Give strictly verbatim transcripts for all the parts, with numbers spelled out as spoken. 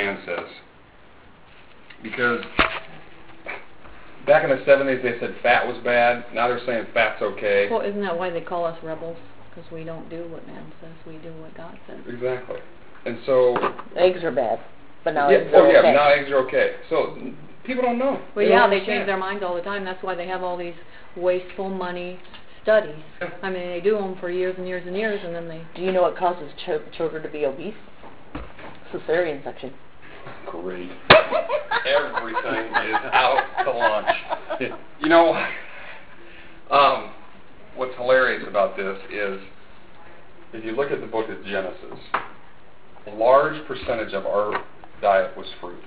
man says. Because back in the seventies they said fat was bad. Now they're saying fat's okay. Well, isn't that why they call us rebels? Because we don't do what man says, we do what God says. Exactly. And so... Eggs are bad, but now yeah, eggs are oh, yeah, okay. now eggs are okay. So people don't know. Well, they yeah, don't they understand. change their minds all the time. That's why they have all these wasteful money studies. Yeah. I mean, they do them for years and years and years, and then they... Do you know what causes ch children to be obese? Cesarean section. Great. Everything is out to lunch. You know, um, what's hilarious about this is, if you look at the book of Genesis, a large percentage of our diet was fruit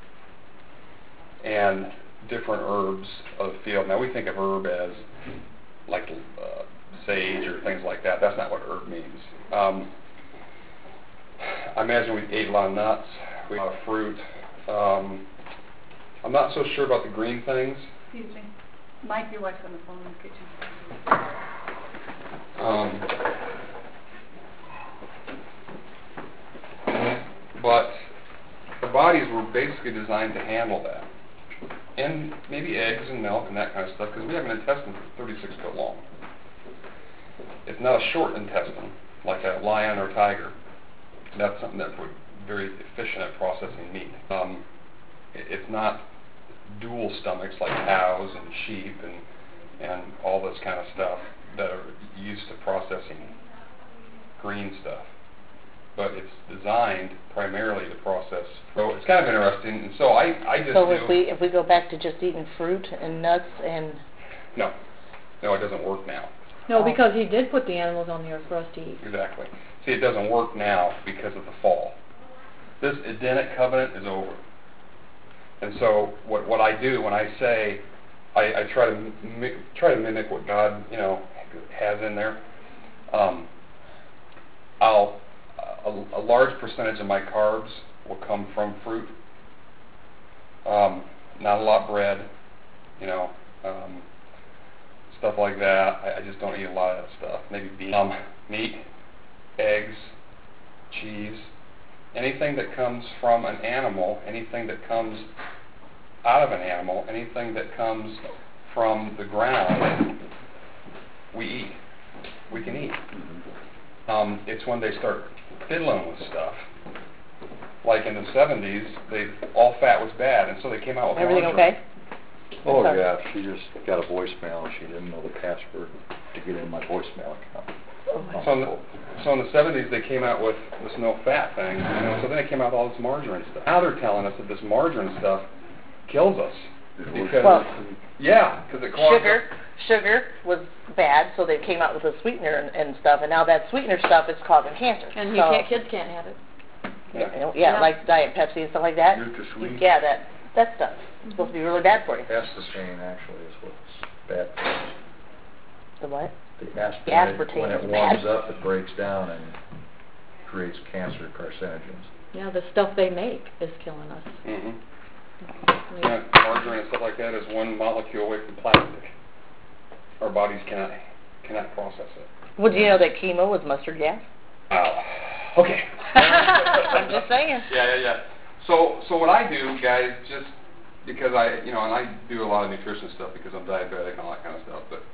and different herbs of the field. Now we think of herb as like uh, sage or things like that. That's not what herb means. Um, I imagine we ate a lot of nuts, we ate a lot of fruit. Um, I'm not so sure about the green things. Excuse me. Mike, your wife's on the phone in the kitchen. Um, but the bodies were basically designed to handle that. And maybe eggs and milk and that kind of stuff, because we have an intestine that's thirty-six foot long. It's not a short intestine, like a lion or tiger. That's something that would be very efficient at processing meat. Um, it, it's not dual stomachs like cows and sheep and, and all this kind of stuff that are used to processing green stuff. But it's designed primarily to process. So it's kind of interesting. And so I, I just So do, if we if we go back to just eating fruit and nuts and... No. No, it doesn't work now. No, because he did put the animals on the earth for us to eat. Exactly. See, it doesn't work now because of the fall. This Edenic covenant is over. And so what what I do when I say, I, I try to mi try to mimic what God, you know, has in there. Um, I'll a, a large percentage of my carbs will come from fruit. Um, not a lot bread, you know, um, stuff like that. I, I just don't eat a lot of that stuff. Maybe beef, um, meat, eggs, cheese, anything that comes from an animal, anything that comes out of an animal, anything that comes from the ground, we eat. We can eat. Um, it's when they start fiddling with stuff. Like in the seventies, they all fat was bad, and so they came out with Everything margarine. okay? Oh Sorry. yeah, she just got a voicemail. She didn't know the password to get in my voicemail account. Oh, So in, the, so in the seventies, they came out with this no fat thing, you know, so then they came out with all this margarine stuff. Now they're telling us that this margarine stuff kills us. Because, well, yeah, because it causes... Sugar, sugar was bad, so they came out with a sweetener and, and stuff, and now that sweetener stuff is causing cancer. And so, you can't, kids can't have it. Yeah. You know, yeah, Yeah. like Diet Pepsi and stuff like that. Nutri-Sweet. Yeah, that that stuff. It's supposed to be really bad for you. Aspartame actually is what's bad for us. The what? The aspartame, aspartame when it is warms bad. up, it breaks down and creates cancer carcinogens. Yeah, the stuff they make is killing us. Mm-hmm. I mean, Yeah, margarine and stuff like that is one molecule away from plastic. Our bodies cannot cannot process it. Well, do you know that chemo was mustard gas? Wow. Okay. I'm just saying. Yeah, yeah, yeah. So, so what I do, guys, just because I, you know, and I do a lot of nutrition stuff because I'm diabetic and all that kind of stuff, but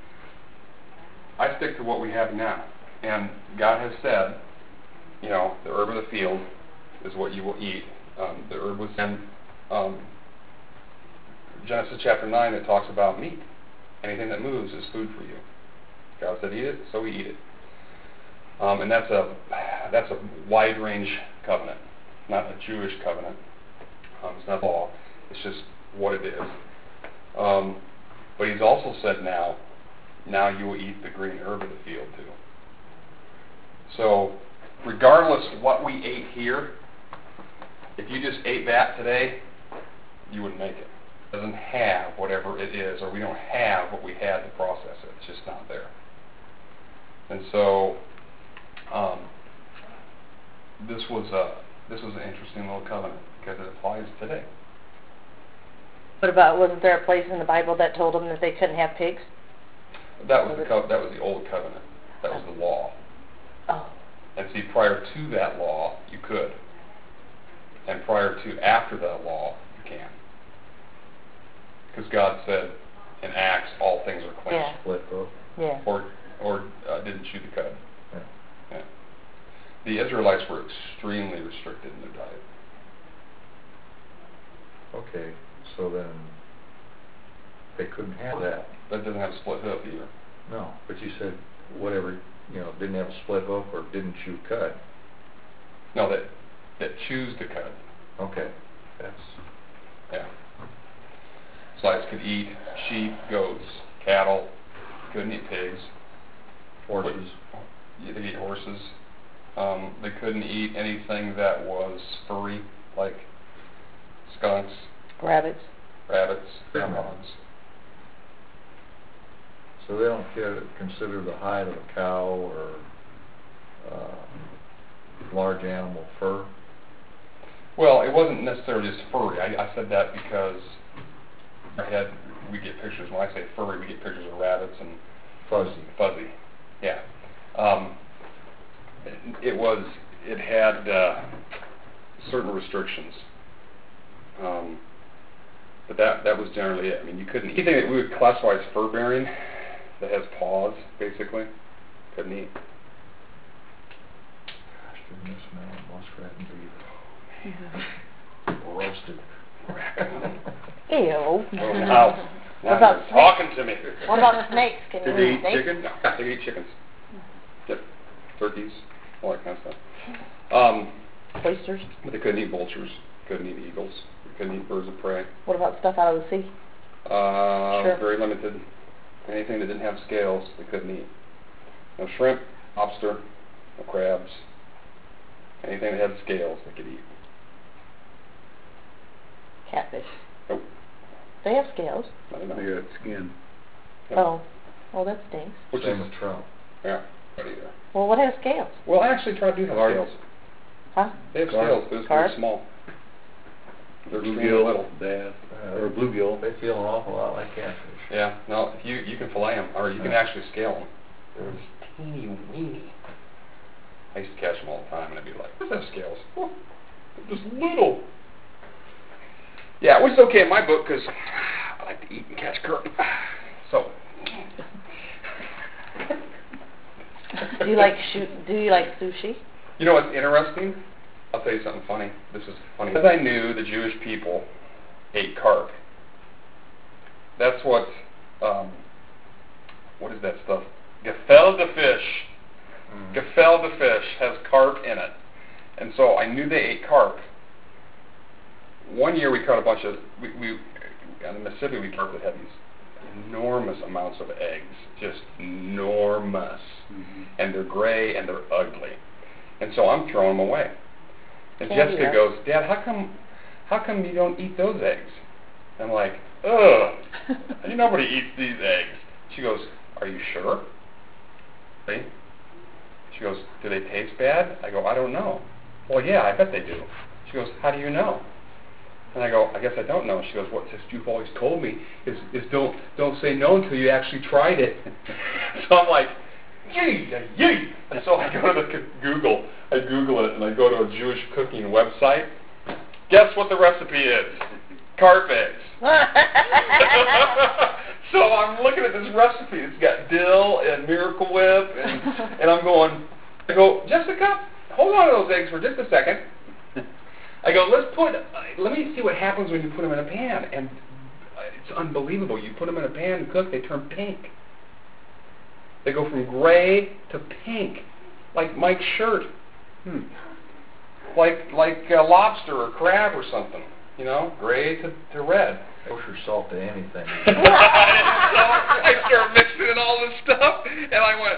I stick to what we have now. And God has said, you know, the herb of the field is what you will eat. Um, the herb was in um, Genesis chapter nine that talks about meat. Anything that moves is food for you. God said eat it, so we eat it. Um, and that's a that's a wide range covenant, not a Jewish covenant. Um, it's not law. It's just what it is. Um, but He's also said now, now you will eat the green herb of the field too. So, regardless of what we ate here, if you just ate that today, you wouldn't make it. It doesn't have whatever it is, or we don't have what we had to process it. It's just not there. And so, um, this was a this was an interesting little covenant because it applies today. What about, wasn't there a place in the Bible that told them that they couldn't have pigs? That was the co- that was the old covenant. That was the law. Oh. And see, prior to that law, you could. and prior to after that law, you can. Because God said in Acts, all things are clean. Yeah. Split hook. Yeah. Or, or uh, didn't chew the cud. Yeah. Yeah. The Israelites were extremely restricted in their diet. Okay, so then they couldn't have that. That doesn't have a split hoof either. No, but you said whatever, you know, didn't have a split hook or didn't chew cud. No, that that chews the cud. Okay, that's, Yeah. Israelites could eat sheep, goats, cattle, couldn't eat pigs. horses. They could eat horses. Um, they couldn't eat anything that was furry, like skunks, Rabbits. rabbits, groundhogs. So they don't get, consider the hide of a cow or uh, large animal fur? Well, it wasn't necessarily just furry. I, I said that because I had, we get pictures, when I say furry, we get pictures of rabbits and Fuzzy. fuzzy. Yeah. Um, it, it was, it had uh, certain restrictions. Um, but that, that was generally it. I mean, you couldn't, anything that we would classify as fur-bearing that has paws, basically, couldn't eat. Gosh, didn't you smell muskrat and beef? Roasted. Ew. Oh, now, What now about you're talking to me. What about snakes? Can Did you they eat eat snakes? chicken? No, they eat chickens. Yep. Turkeys, all that kind of stuff. Um, Oysters? but they couldn't eat vultures, couldn't eat eagles, they couldn't eat birds of prey. What about stuff out of the sea? Uh, Shrimp. very limited. Anything that didn't have scales, they couldn't eat. No shrimp, lobster, no crabs. Anything that had scales, they could eat. Catfish. Nope. They have scales. I don't know. They got skin. Yep. Oh. Oh, that stinks. Which Same is, with trout. yeah, not either. Well, what has scales? Well, actually, trout do have Carp. scales. Huh? They have Carp. scales, but it's Carp. very small. They're extremely Bluegill, little. bass, or bluegill. They feel an awful lot like catfish. Yeah, no, if you you can fillet them, or you can Yeah. actually scale them. They're just teeny weeny. I used to catch them all the time, and I'd be like, "What's that scales? Oh, they're just little." Yeah, which is okay in my book because I like to eat and catch carp. So. Do you like shoot? Do you like sushi? You know what's interesting? I'll tell you something funny. This is funny. As I knew the Jewish people ate carp. That's what, um, what is that stuff? Gefilte fish. Mm. Gefilte fish has carp in it. And so I knew they ate carp. One year we caught a bunch of, we, we on the Mississippi we caught that had these enormous amounts of eggs. Just enormous. Mm-hmm. And they're gray and they're ugly. And so I'm throwing them away. And Can't Jessica eat goes, Dad, how come, how come you don't eat those eggs? I'm like, ugh, nobody eats these eggs. She goes, are you sure? See? She goes, do they taste bad? I go, I don't know. Well, yeah, I bet they do. She goes, how do you know? And I go, I guess I don't know. She goes, what you've always told me is, is don't don't say no until you actually tried it. So I'm like, yay, yay. And so I go to the Google, I Google it, and I go to a Jewish cooking website. Guess what the recipe is? Carp eggs. So I'm looking at this recipe. It's got dill and Miracle Whip, and, and I'm going, I go, Jessica, hold on to those eggs for just a second. I go, let's put, uh, let me see what happens when you put them in a pan. And uh, it's unbelievable. You put them in a pan and cook, they turn pink. They go from gray to pink, like Mike's shirt. Hmm. Like like uh, lobster or crab or something, you know, gray to, to red. Kosher salt to anything. So I started mixing in all this stuff, and I went,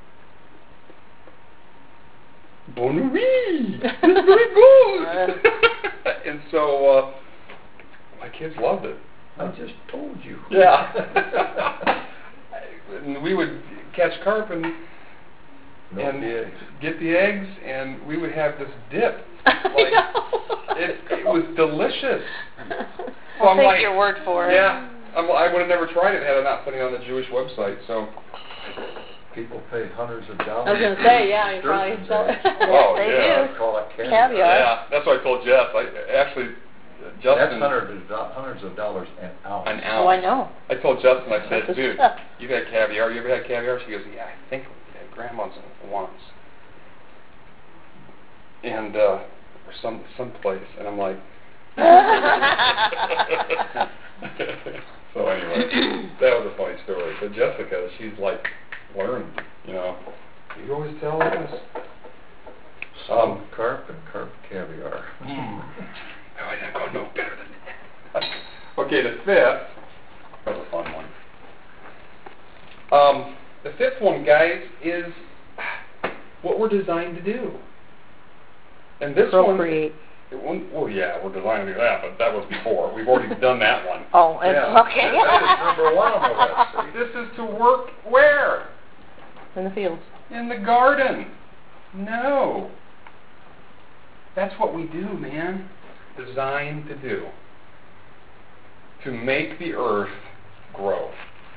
Bon nuit! It's very good! And so, uh, my kids loved it. I just told you. Yeah. And we would catch carp and, No and eggs. get the eggs, and we would have this dip. Like, it, it was delicious. So I'll I'm take like, your word for it. Yeah, I'm, I would have never tried it had I not put it on the Jewish website. So people pay hundreds of dollars. I was gonna say, yeah, you probably Sturgeon's sell eggs. it. Oh, Yes, they yeah. do. Call it caviar. Caviar. Yeah, that's what I told Jeff. I, actually, uh, That's Justin, hundreds of, do- hundreds of dollars an ounce. an ounce. Oh, I know. I told Justin, I said, That's dude, stuff. you've had caviar. You ever had caviar? She goes, yeah, I think at Grandma's once. And, uh, or some, some place. And I'm like, so anyway, that was a funny story. But Jessica, she's like learned, you know. You always tell us. Some Um, carp and carp caviar. Mm. No, I don't go no better than that. Okay, the fifth. That was a fun one. Um, the fifth one, guys, is what we're designed to do. And this Procreate. one, well, yeah, we're designed to do that, but that was before. We've already done that one. Oh, it's Yeah, okay. that is number one on the list. This is to work where? In the fields. In the garden. No. That's what we do, man. Designed to do. To make the earth grow.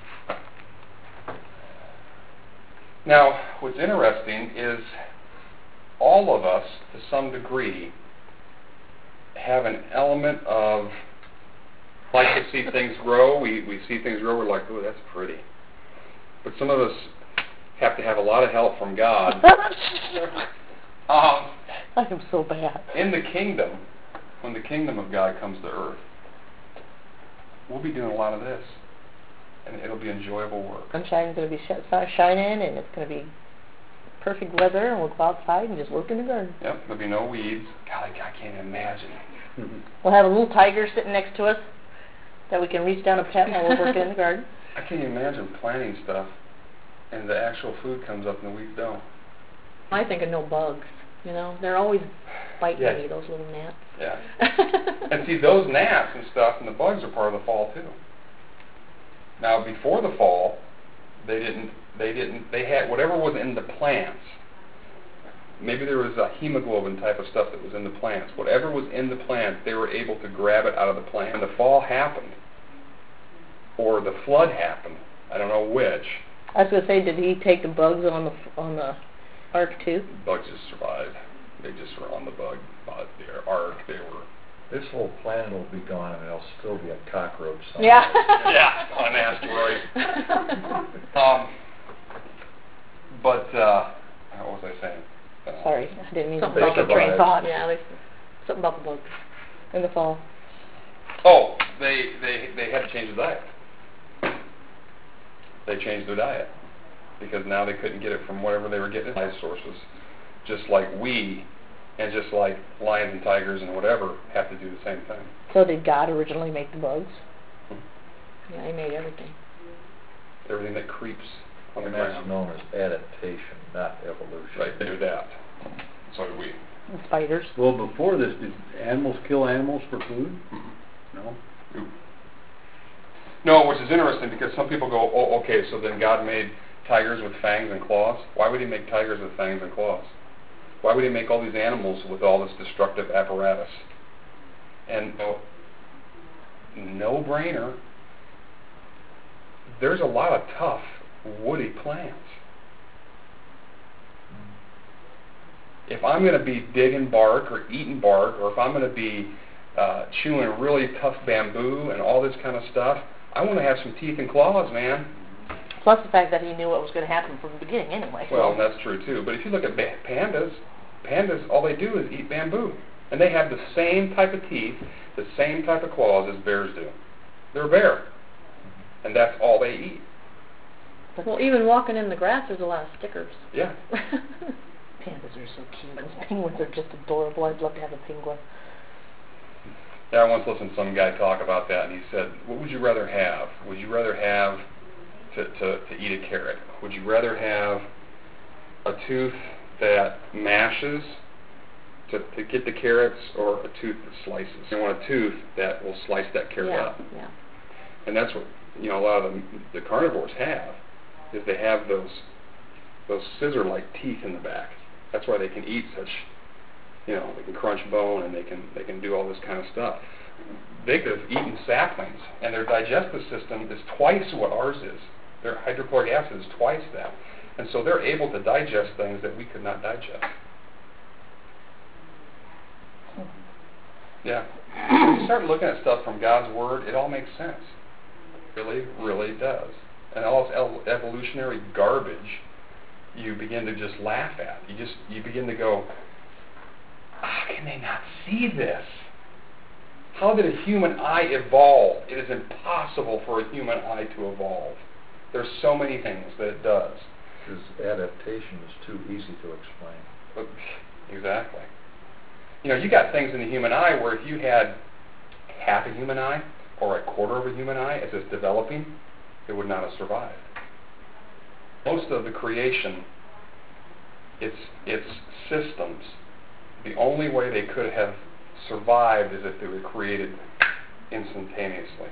Now, what's interesting is all of us, to some degree, have an element of like to see things grow. We, we see things grow, we're like, oh, that's pretty. But some of us have to have a lot of help from God. Um, I am so bad. in the kingdom, when the kingdom of God comes to earth, we'll be doing a lot of this. And it'll be enjoyable work. Sunshine's going to be sh- sun shining, and it's going to be perfect weather, and we'll go outside and just work in the garden. Yep, there'll be no weeds. God, I, I can't imagine. We'll have a little tiger sitting next to us that we can reach down and pet while we're working in the garden. I can't imagine planting stuff and the actual food comes up and the weeds don't. I think of no bugs, you know, they're always biting Yeah. me, those little gnats. Yeah. And see, those gnats and stuff and the bugs are part of the fall too. Now, before the fall, they didn't, they didn't, they had whatever was in the plants. Maybe there was a hemoglobin type of stuff that was in the plants. Whatever was in the plants, they were able to grab it out of the plant. When the fall happened, or the flood happened, I don't know which, I was going to say, did he take the bugs on the on the ark too? bugs just survived. They just were on the bug, uh, the ark. They were. This whole planet will be gone and there'll still be a cockroach somewhere. Yeah. Yeah, on asteroid. um, but uh, what was I saying? Uh, Sorry, I didn't mean to Something break about your train of the thought. Yeah, they, something about the bugs. In the fall. Oh, they they they had to change the diet. They changed their diet because now they couldn't get it from whatever they were getting life sources. Just like we, and just like lions and tigers and whatever, have to do the same thing. So did God originally make the bugs? Yeah, he made everything. Everything that creeps on the And that's ground. known as adaptation, not evolution. Right, they do that. So do we. And spiders. Well, before this, did animals kill animals for food? No? Oop. No, which is interesting because some people go, oh, okay, so then God made tigers with fangs and claws. Why would he make tigers with fangs and claws? Why would he make all these animals with all this destructive apparatus? And no, no brainer. There's a lot of tough, woody plants. If I'm going to be digging bark or eating bark, or if I'm going to be uh, chewing really tough bamboo and all this kind of stuff, I want to have some teeth and claws, man. Plus the fact that he knew what was going to happen from the beginning anyway. Well, that's true too. But if you look at ba- pandas, pandas, all they do is eat bamboo. And they have the same type of teeth, the same type of claws as bears do. They're a bear. And that's all they eat. Well, even walking in the grass, there's a lot of stickers. Yeah. Pandas are so cute. Those penguins are just adorable. I'd love to have a penguin. Yeah, I once listened to some guy talk about that, and he said, what would you rather have? Would you rather have to, to, to eat a carrot? Would you rather have a tooth that mashes to, to get the carrots, or a tooth that slices? You want a tooth that will slice that carrot yeah, up. yeah. And that's what, you know, a lot of the, the carnivores have, is they have those those scissor-like teeth in the back. That's why they can eat such, you know, they can crunch bone and they can they can do all this kind of stuff. They could have eaten saplings, and their digestive system is twice what ours is. Their hydrochloric acid is twice that. And so they're able to digest things that we could not digest. Yeah. When you start looking at stuff from God's Word, it all makes sense. It really, really does. And all this el- evolutionary garbage, you begin to just laugh at. You just, you begin to go, how can they not see this? How did a human eye evolve? It is impossible for a human eye to evolve. There's so many things that it does. Because adaptation is too easy to explain. But, exactly. You know, you got things in the human eye where if you had half a human eye or a quarter of a human eye as it's developing, it would not have survived. Most of the creation, its its systems, the only way they could have survived is if they were created instantaneously.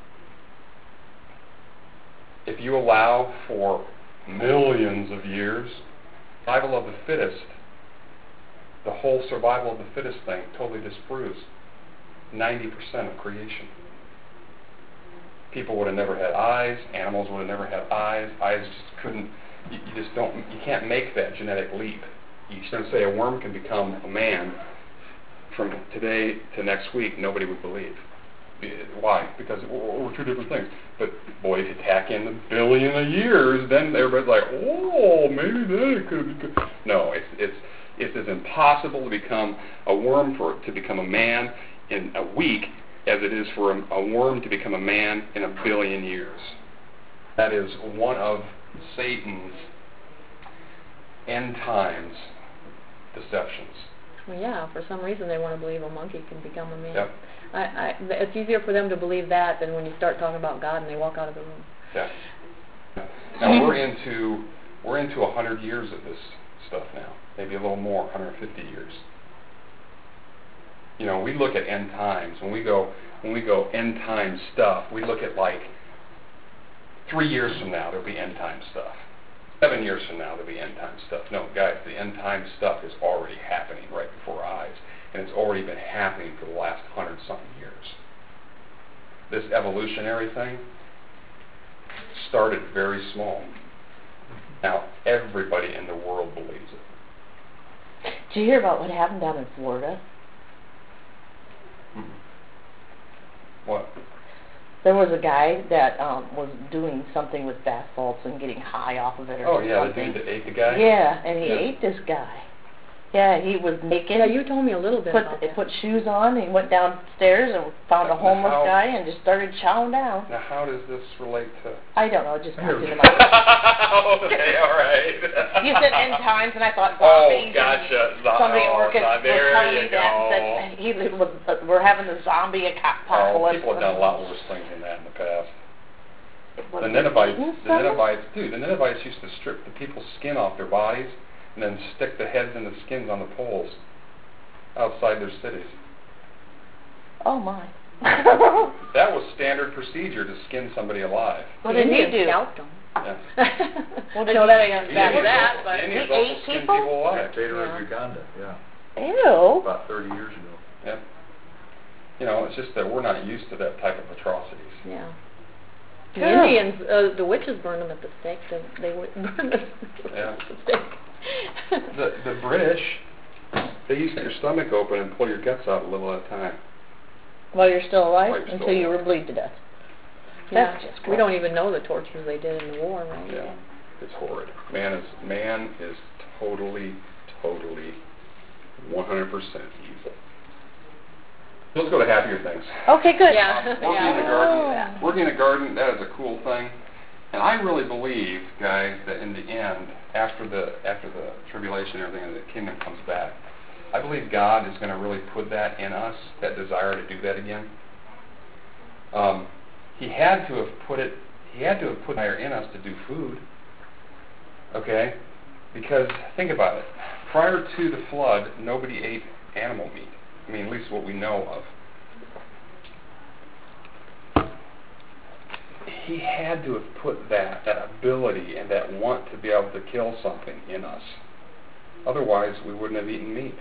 If you allow for millions of years, survival of the fittest, the whole survival of the fittest thing totally disproves ninety percent of creation. People would have never had eyes, animals would have never had eyes, eyes just couldn't, you, you just don't, you can't make that genetic leap. You shouldn't say a worm can become a man from today to next week, nobody would believe. Why? Because we're two different things. But boy, if you tack in a billion of years, then everybody's like, oh, maybe that could be good. No, it's it's it's as impossible to become a worm for to become a man in a week as it is for a, a worm to become a man in a billion years. That is one of Satan's end times deceptions. Well, yeah, for some reason they want to believe a monkey can become a man. Yep. I, I, it's easier for them to believe that than when you start talking about God and they walk out of the room. Yeah. Now we're into we're into a hundred years of this stuff now, maybe a little more, one hundred fifty years. You know, we look at end times when we go when we go end time stuff. We look at like three years from now there'll be end time stuff. Seven years from now there'll be end time stuff. No, guys, the end time stuff is already happening right before our eyes, and it's already been happening for the last hundred something years. This evolutionary thing started very small. Now everybody in the world believes it. Did you hear about what happened down in Florida? Mm-hmm. What? There was a guy that um, was doing something with bath salts and getting high off of it or Oh yeah, the something. dude that ate the guy? Yeah, and he Yeah. ate this guy. Yeah, he was naked. Yeah, you told me a little bit put about that. put shoes on. And he went downstairs and found a Now, homeless how- guy and just started chowing down. Now how does this relate to... I don't know, it just popped into my okay, all right. You said end times, and I thought Oh, zombies. gotcha. Zo- Somebody oh, at work zo- was there telling you me that, go. that he was, uh, we're having the zombie Oh, apocalypse. people have done a lot worse things than that in the past. Was The it Ninevites, eating the someone? Ninevites, dude, the Ninevites used to strip the people's skin off their bodies and then stick the heads and the skins on the poles outside their cities. Oh my. That was standard procedure to skin somebody alive. What The did he Indians do? scalped them. Yeah. What did no, he- that ain't The back to Indians that, also- but the Indians He also ate skinned people? people alive. Dictator Yeah. of Uganda, yeah, Ew. about thirty years ago. Yeah. You know, it's just that we're not used to that type of atrocities. yeah. The Yeah. Indians, uh, the witches burned them at the stake. They, they would burn them Yeah. at the stake. The the British, they used to cut your stomach open and pull your guts out a little at a time. While you're still alive? While you're still Until you alive. were bleed to death. Yeah. That's just We gross. don't even know the tortures they did in the war, right? Yeah, it's horrid. Man is man is totally, totally, one hundred percent evil. Let's go to happier things. Okay, good. Yeah. Um, working yeah. in the garden, working in the garden, that is a cool thing. And I really believe, guys, that in the end, after the after the tribulation and everything, and the kingdom comes back, I believe God is going to really put that in us, that desire to do that again. Um, he had to have put it. He had to have put fire in us to do food. Okay, because think about it. Prior to the flood, nobody ate animal meat. I mean, at least what we know of. He had to have put that, that ability and that want to be able to kill something in us. Otherwise, we wouldn't have eaten meat.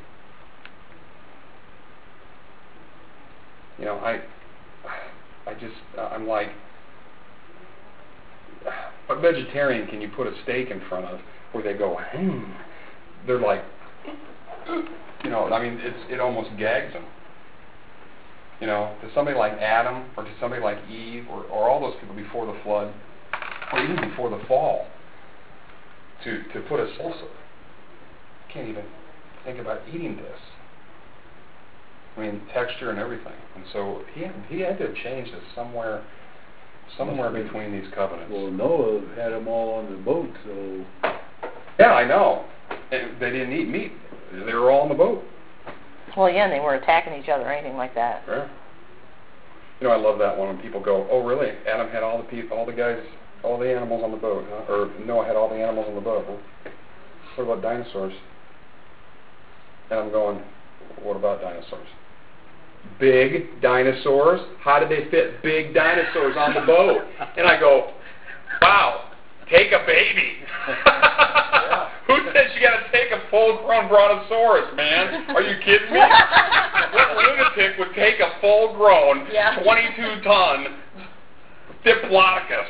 You know, I, I just, I'm like, what vegetarian can you put a steak in front of where they go, hmm, they're like, you know, I mean, it's, it almost gags them. You know, to somebody like Adam, or to somebody like Eve, or, or all those people before the flood, or even before the fall, to, to put a salsa, can't even think about eating this. I mean, texture and everything. And so he had, he had to have changed this somewhere, somewhere between these covenants. Well, Noah had them all on the boat, so... Yeah, I know. And they didn't eat meat. They were all on the boat. Well, yeah, and they weren't attacking each other or anything like that. Yeah. You know, I love that one when people go, "Oh, really? Adam had all the people, all the guys, all the animals on the boat, huh? Or Noah had all the animals on the boat. Well, what about dinosaurs?" And I'm going, "What about dinosaurs? Big dinosaurs? How did they fit big dinosaurs on the boat?" And I go, "Wow, take a baby." Who says you got to take a full-grown brontosaurus, man? Are you kidding me? What lunatic would take a full-grown, Yeah. twenty-two ton Diplodocus?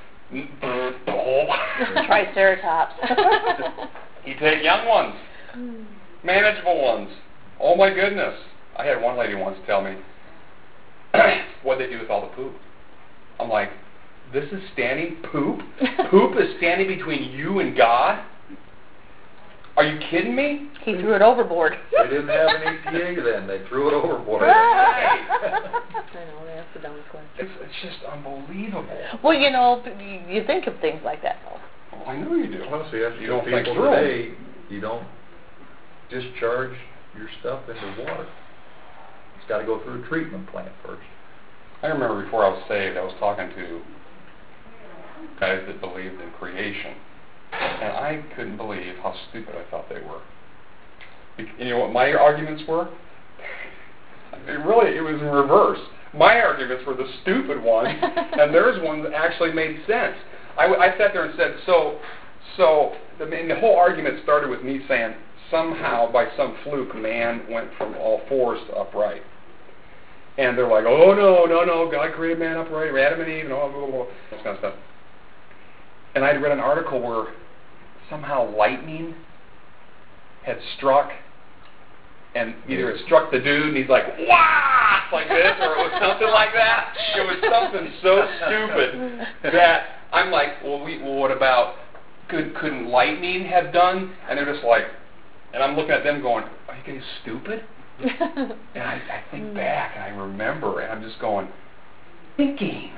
Triceratops. You take young ones, manageable ones. Oh my goodness! I had one lady once tell me, "What'd they do with all the poop?" I'm like, "This is standing poop? Poop is standing between you and God? Are you kidding me?" He threw it overboard. They didn't have an E P A then, they threw it overboard. I know, that's the dumbest question. It's, it's just unbelievable. Well, you know, you- you think of things like that, though. Oh, I know you do. Well, see, that's You the don't think people through 'em. today, you don't discharge your stuff into water. It's got to go through a treatment plant first. I remember before I was saved, I was talking to guys that believed in creation, and I couldn't believe how stupid I thought they were. Be- You know what my arguments were? It really, it was in reverse. My arguments were the stupid ones, and theirs ones that actually made sense. I, w- I sat there and said, so, so, I mean, the whole argument started with me saying, somehow, by some fluke, man went from all fours to upright. And they're like, "Oh, no, no, no, God created man upright, Adam and Eve, and all, blah, blah, blah, this kind of stuff." And I'd read an article where somehow lightning had struck, and either it struck the dude, and he's like, "Wah!" like this, or it was something like that. It was something so stupid that I'm like, well, we, well what about, could, couldn't lightning have done? And they're just like, and I'm looking at them going, "Are you guys stupid?" And I, I think back, and I remember, and I'm just going, thinking.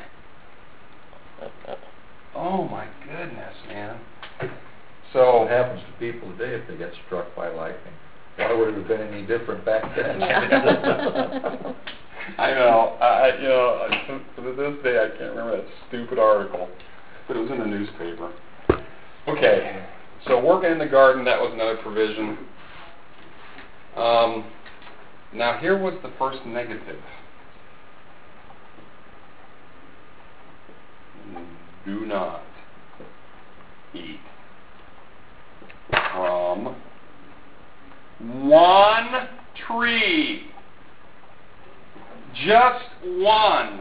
Oh my goodness, man. So What happens to people today if they get struck by lightning? Why would it have been any different back then? I know, I, you know, I, to this day I can't remember that stupid article, but it was in the newspaper. Okay, so working in the garden, that was another provision. Um, now here was the first negative. Do not eat from one tree. Just one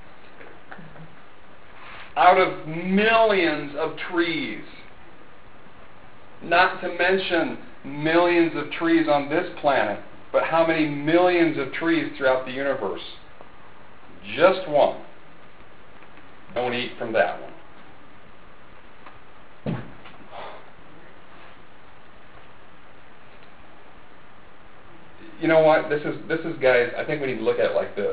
out of millions of trees. Not to mention millions of trees on this planet, but how many millions of trees throughout the universe? Just one. Don't eat from that one. You know what? This is, this is, guys, I think we need to look at it like this.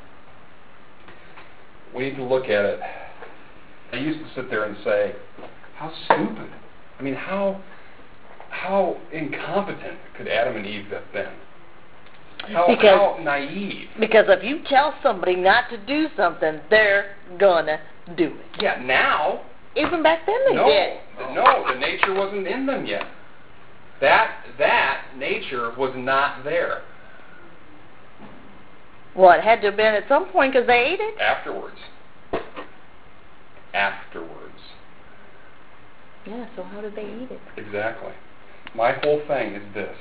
We need to look at it. I used to sit there and say, how stupid. I mean, how, how incompetent could Adam and Eve have been? How, Because- how naive. Because if you tell somebody not to do something, they're gonna do it. Yeah, now, Even back then they no, did. no, the nature wasn't in them yet. That, that nature was not there. Well, it had to have been at some point because they ate it. Afterwards. Afterwards. Yeah, so how did they eat it? Exactly. My whole thing is this.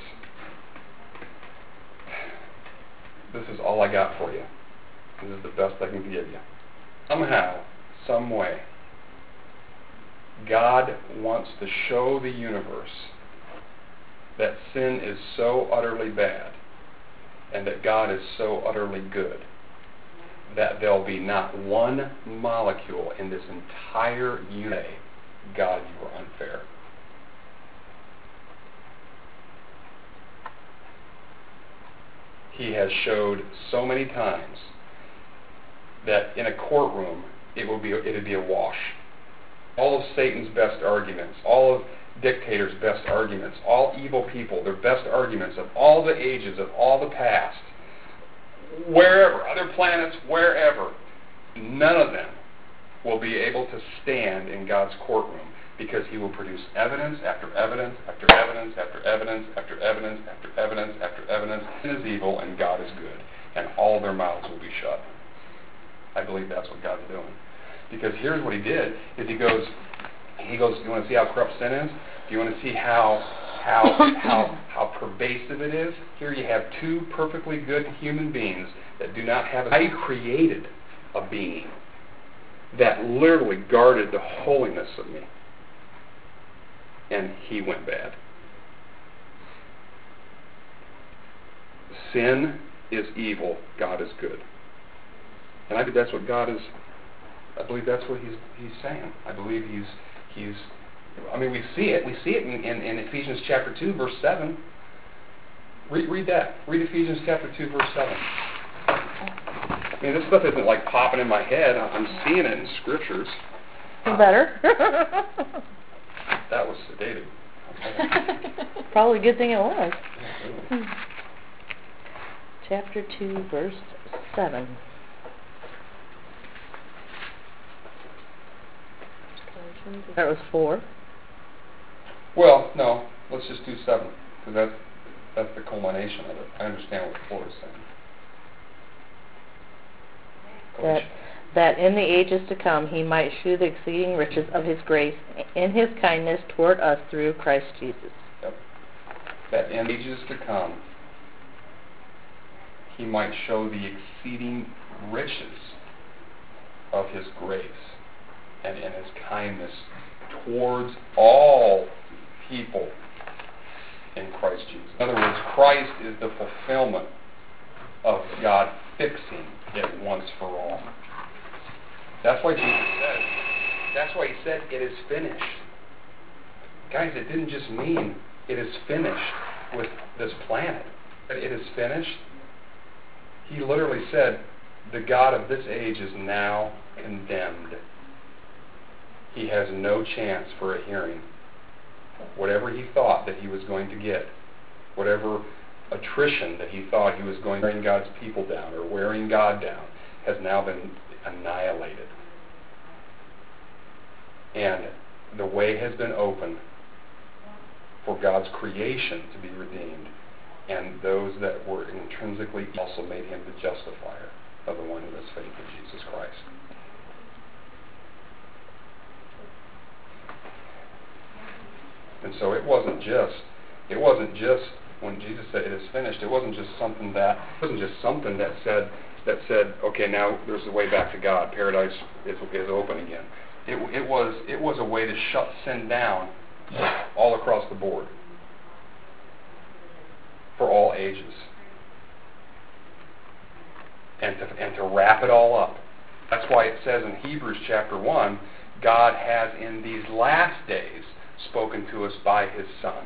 This is all I got for you. This is the best I can give you. Somehow, some way, God wants to show the universe that sin is so utterly bad and that God is so utterly good that there'll be not one molecule in this entire universe. God, you are unfair. He has showed so many times that in a courtroom it will be it would be a wash. All of Satan's best arguments, all of dictators' best arguments, all evil people, their best arguments of all the ages, of all the past, wherever, other planets, wherever, none of them will be able to stand in God's courtroom, because he will produce evidence after evidence after evidence after evidence after evidence after evidence after evidence. Sin is evil and God is good, and all their mouths will be shut. I believe that's what God's doing. Because here's what he did, is he goes, he goes, you want to see how corrupt sin is? Do you want to see how, how, how, how pervasive it is? Here you have two perfectly good human beings that do not have a... I created a being that literally guarded the holiness of me. And he went bad. Sin is evil, God is good. And I think that's what God is, I believe that's what he's he's saying. I believe he's, he's I mean, we see it. We see it in, in, in Ephesians chapter two, verse seven. Read, read that. Read Ephesians chapter two, verse seven. I mean, this stuff isn't like popping in my head. I'm seeing it in scriptures. Better. That was sedated. Probably a good thing it was. Chapter two, verse seven. That was four. Well, no, let's just do seven, because that's, that's the culmination of it. I understand what four is saying. That, that in the ages to come he might shew the exceeding riches of his grace in his kindness toward us through Christ Jesus. Yep. That in ages to come he might show the exceeding riches of his grace and in his kindness towards all people in Christ Jesus. In other words, Christ is the fulfillment of God fixing it once for all. That's why Jesus said, that's why he said, it is finished. Guys, it didn't just mean it is finished with this planet. It is finished. He literally said, the God of this age is now condemned. He has no chance for a hearing. Whatever he thought that he was going to get, whatever attrition that he thought he was going to bring God's people down or wearing God down, has now been annihilated. And the way has been opened for God's creation to be redeemed, and those that were intrinsically also made him the justifier of the one who has faith in Jesus Christ. And so it wasn't just, it wasn't just when Jesus said it is finished, it wasn't just something that, it wasn't just something that said, that said, okay, now there's a way back to God. Paradise is, is open again. It, it was, it was a way to shut sin down all across the board for all ages, and to, and to wrap it all up. That's why it says in Hebrews chapter one, God has in these last days spoken to us by his Son.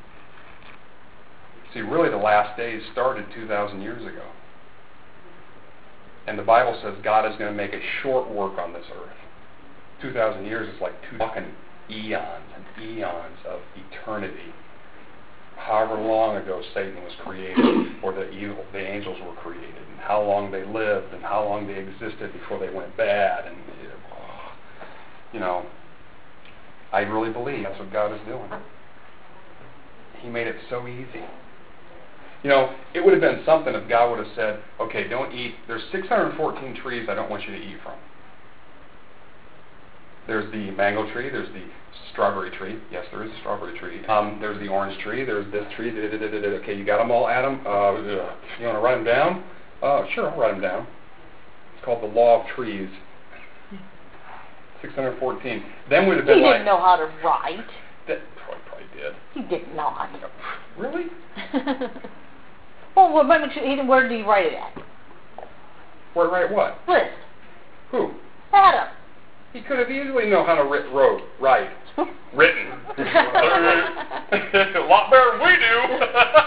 See, really the last days started two thousand years ago. And the Bible says God is going to make a short work on this earth. two thousand years is like two fucking eons and eons of eternity. However long ago Satan was created, or the evil, the angels were created, and how long they lived, and how long they existed before they went bad, and you know, I really believe that's what God is doing. He made it so easy. You know, it would have been something if God would have said, okay, don't eat, there's six hundred fourteen trees I don't want you to eat from. There's the mango tree, there's the strawberry tree. Yes, there is a strawberry tree. Um, there's the orange tree, there's this tree. Da, da, da, da, da. Okay, you got them all, Adam? Uh, you want to write them down? Uh, sure, I'll write them down. It's called the Law of Trees. six hundred fourteen. Then we'd have He been like... didn't know how to write. That probably, probably did. He did not. Really? Well, what makes you, he, where did he write it at? Where, right what? List. Who? Adam. He could have easily known how to writ, wrote, write, written. A lot better than we do.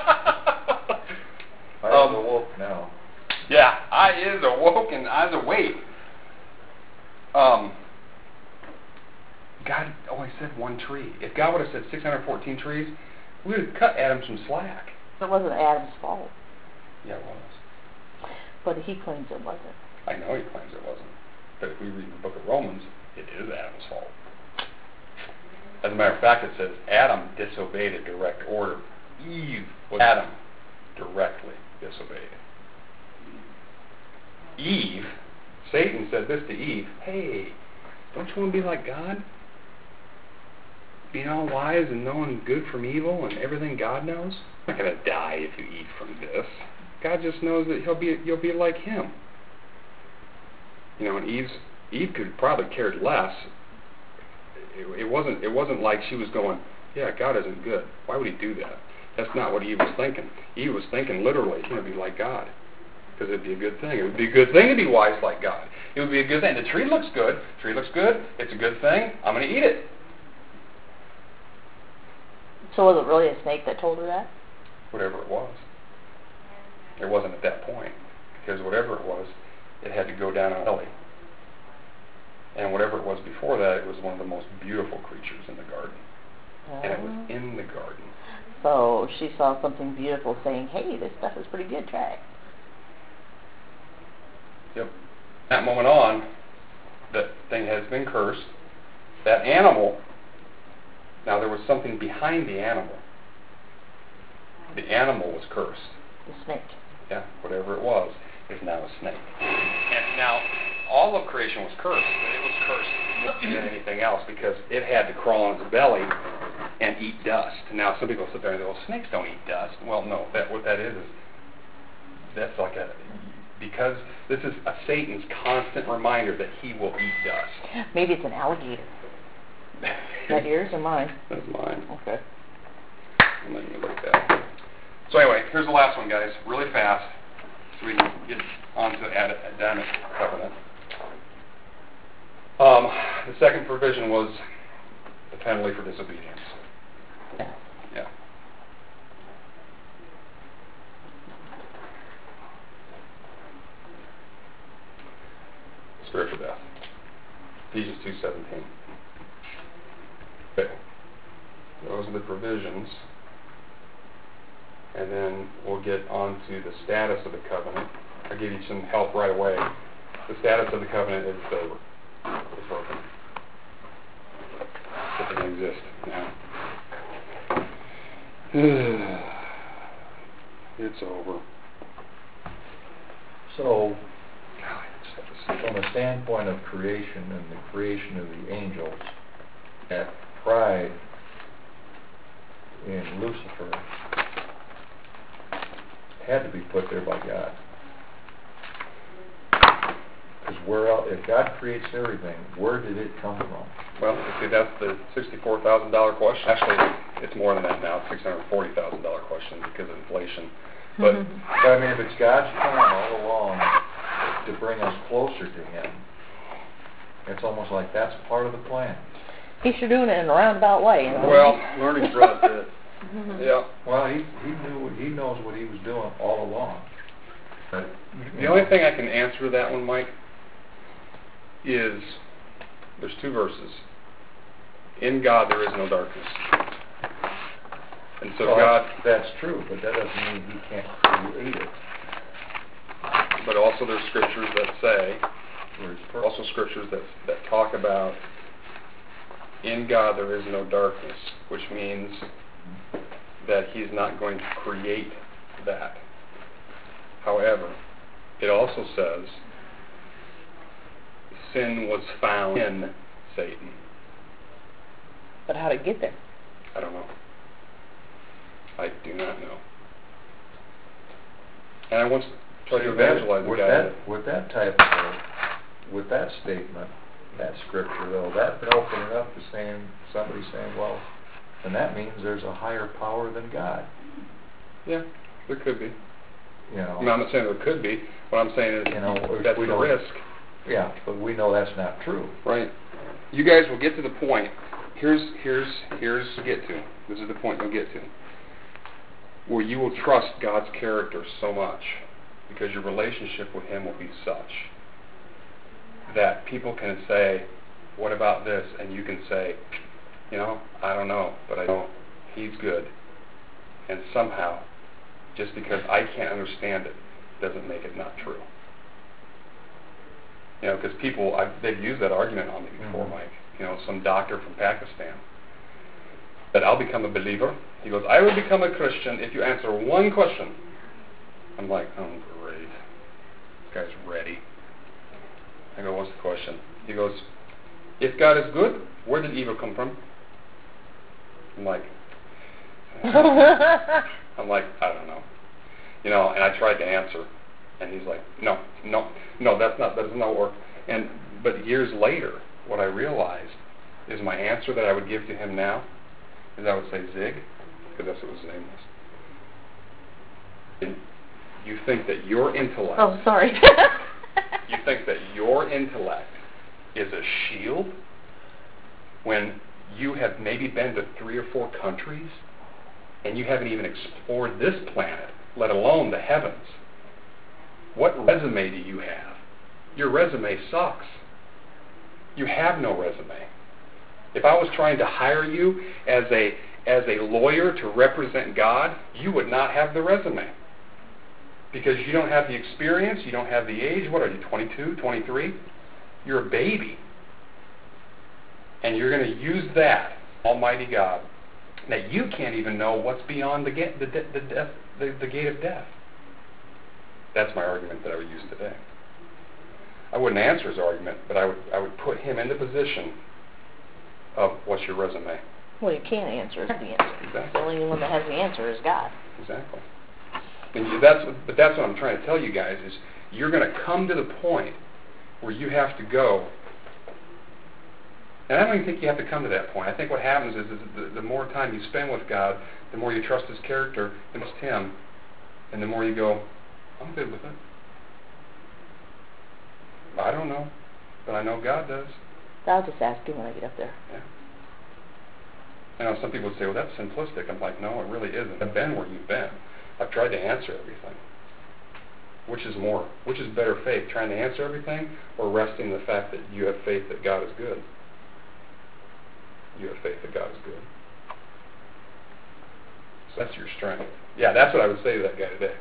I Um, am awoke now. Yeah, I is awoke and I is awake. Um, God only said one tree. If God would have said six hundred fourteen trees, we would have cut Adam some slack. It wasn't Adam's fault, Yeah, it was. but he claims it wasn't. I know he claims it wasn't. But if we read the book of Romans, it is Adam's fault. As a matter of fact, it says Adam disobeyed a direct order. Eve was Adam directly disobeyed. Eve, Satan said this to Eve, hey, don't you want to be like God? Being all wise and knowing good from evil and everything God knows? You're not going to die if you eat from this. God just knows that he'll be, you'll be like him. You know, and Eve's, Eve could probably cared less. It, it wasn't it wasn't like she was going, yeah, God isn't good. Why would he do that? That's not what Eve was thinking. Eve was thinking literally, you know, be like God. Because it'd be a good thing. It would be a good thing to be wise like God. It would be a good thing. The tree looks good. The tree looks good. It's a good thing. I'm going to eat it. So was it really a snake that told her that? Whatever it was. It wasn't at that point. Because whatever it was, it had to go down a belly. And whatever it was before that, it was one of the most beautiful creatures in the garden. And it was in the garden. So she saw something beautiful saying, hey, this stuff is pretty good, try it. Yep. That moment on, that thing has been cursed. That animal, now there was something behind the animal. The animal was cursed. The snake. Yeah, whatever it was, is now a snake. And now, all of creation was cursed, but it was cursed more than anything else because it had to crawl on its belly and eat dust. Now, some people sit there and say, well, snakes don't eat dust. Well, no, that what that is is, that's like a, because this is a Satan's constant reminder that he will eat dust. Maybe it's an alligator. Is that yours or mine? That's mine. Okay. I'm letting you look at that. So anyway, here's the last one, guys, really fast, so we can get on to the Adamic covenant. Um, the second provision was the penalty for disobedience. Yeah. Yeah. Spiritual death. Ephesians two seventeen. Okay. Those are the provisions. And then we'll get on to the status of the covenant. I'll give you some help right away. The status of the covenant is over. It's broken. It doesn't exist now. It's over. So, God, I just have to see. from a standpoint of creation and the creation of the angels, that pride in Lucifer had to be put there by God. Because where else, if God creates everything, where did it come from? Well, you see, that's the sixty-four thousand dollars question. Actually, it's more than that now. It's six hundred forty thousand dollars question because of inflation. But, But I mean, if it's God's plan all along to bring us closer to Him, it's almost like that's part of the plan. He's sure doing it in a roundabout way, you know? well, Learning process. yeah. Well, he he knew he knows what He was doing all along. But, The only thing I can answer to that one, Mike, is there's two verses. In God there is no darkness. And so well, God, that's true, but that doesn't mean He can't create it. but also there's scriptures that say, For His purpose. also scriptures that that talk about in God there is no darkness, which means that He's not going to create that. However, it also says sin was found in Satan. But how'd it get there? I don't know. I do not know. And I once tried to See, that- evangelize the with guy. that, with that type of, with that statement, that scripture though, that would open it up to saying, somebody saying, well, then that means there's a higher power than God. Yeah, there could be. You know. I mean, I'm not saying there could be. What I'm saying is, You know, that's we the don't- risk. Yeah, but we know that's not true. Right. You guys will get to the point. Here's here's here's to get to. This is the point you'll get to. Where you will trust God's character so much because your relationship with Him will be such that people can say, "What about this?" And you can say, "You know, I don't know, but I know He's good." And somehow, just because I can't understand it, doesn't make it not true. You know, because people, I've, they've used that argument on me before, Mm-hmm. Mike. You know, some doctor from Pakistan, that I'll become a believer. He goes, I will become a Christian if you answer one question. I'm like, oh, great. This guy's ready. I go, what's the question? He goes, if God is good, where did evil come from? I'm like, I'm like, I don't know. You know, and I tried to answer. And he's like, no, no, no, that's not, that does not work. And but years later, what I realized is my answer that I would give to him now is I would say Zig, because that's what his name was. And you think that your intellect, Oh, sorry. you think that your intellect is a shield when you have maybe been to three or four countries and you haven't even explored this planet, let alone the heavens. What resume do you have? Your resume sucks. You have no resume. If I was trying to hire you as a as a lawyer to represent God, you would not have the resume. Because you don't have the experience, you don't have the age. What are you, twenty-two, twenty-three? You're a baby. And you're going to use that, Almighty God, that you can't even know what's beyond the, ga- the, de- the, death, the, the gate of death. That's my argument that I would use today. I wouldn't answer his argument, but I would I would put him in the position of what's your resume? Well, you can't answer is the answer. Exactly. The only one that has the answer is God. Exactly. And you, that's what, but that's what I'm trying to tell you guys is you're going to come to the point where you have to go. And I don't even think you have to come to that point. I think what happens is, is the, the more time you spend with God, the more you trust His character, and trust Him, and the more you go, I'm good with it. I don't know, but I know God does. I'll just ask Him when I get up there. Yeah. I know some people would say, well, that's simplistic. I'm like, no, it really isn't. I've been where you've been. I've tried to answer everything. Which is more, which is better faith, trying to answer everything or resting in the fact that you have faith that God is good? You have faith that God is good. So that's your strength. Yeah, that's what I would say to that guy today.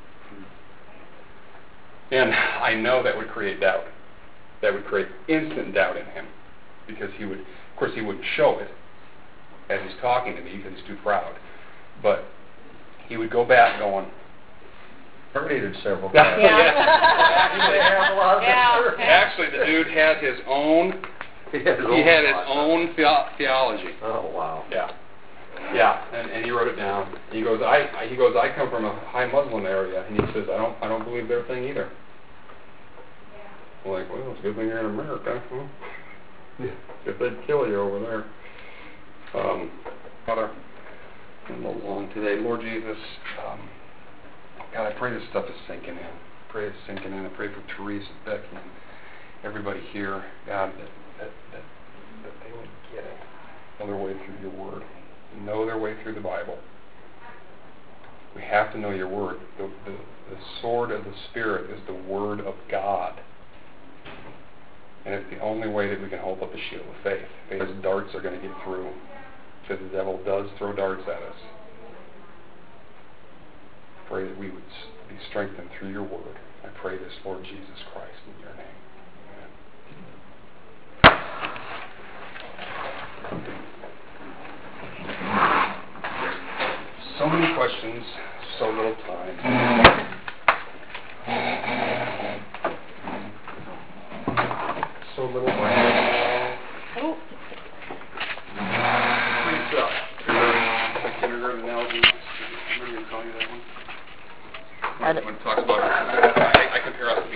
And I know that would create doubt. That would create instant doubt in him. Because he would, of course, he wouldn't show it as he's talking to me because he's too proud. But he would go back going, Terminated several Yeah. times. Yeah. They have a lot of Yeah. that. actually, the dude had his own, He had his he own had his thoughts. own theo- theology. Oh, wow. Yeah. Yeah, and, and he wrote it down. He goes, I, I he goes, I come from a high Muslim area, and he says, I don't I don't believe their thing either. I'm like, well, it's a good thing you're in America. Huh? Yeah. If they'd kill you over there. Um, Father, I'm a little long today. Lord Jesus, um, God, I pray this stuff is sinking in. I pray it's sinking in. I pray for Teresa, Becky, and everybody here, God, that that that, that they would get it, know their way through your word. Know their way through the Bible. We have to know your word. The, the, the sword of the Spirit is the word of God. And it's the only way that we can hold up the shield of faith. Because darts are going to get through. Because the devil does throw darts at us. Pray that we would be strengthened through your word. I pray this, Lord Jesus Christ, in your name. So many questions, so little time.